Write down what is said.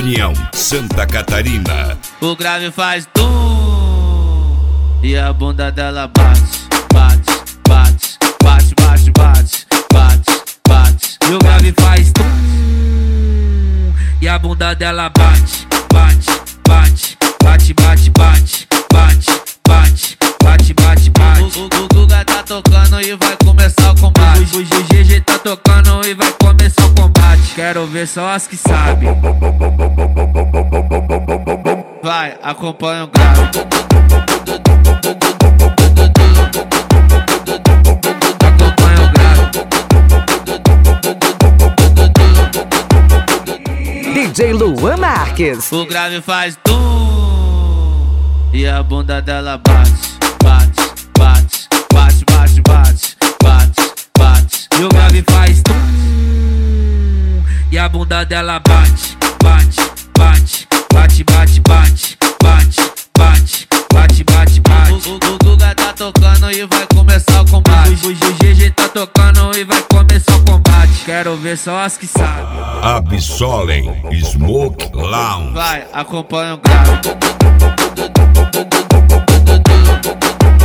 União, Santa Catarina. O grave faz tum e a bunda dela bate, bate, bate, bate, bate, bate, bate, bate. E o grave faz tum e a bunda dela bate, bate, bate, bate, bate, bate, bate, bate, bate, bate, bate. O Guga tá tocando e vai começar o combate. O GG tá tocando e vai começar o combate. Quero ver só as que sabem. Vai, acompanha o grave. Acompanha o grave. DJ Luan Marques. O grave faz tum e a bunda dela bate, bate, bate, bate, bate, bate, bate, bate. E o grave faz tum e a bunda dela bate, bate, bate, bate, bate, bate, bate, bate, bate, bate, bate. O Guga tá tocando e vai começar o combate. O GG tá tocando e vai começar o combate. Quero ver só as que sabem. Absolem Smoke Lounge. Vai, acompanha o grave.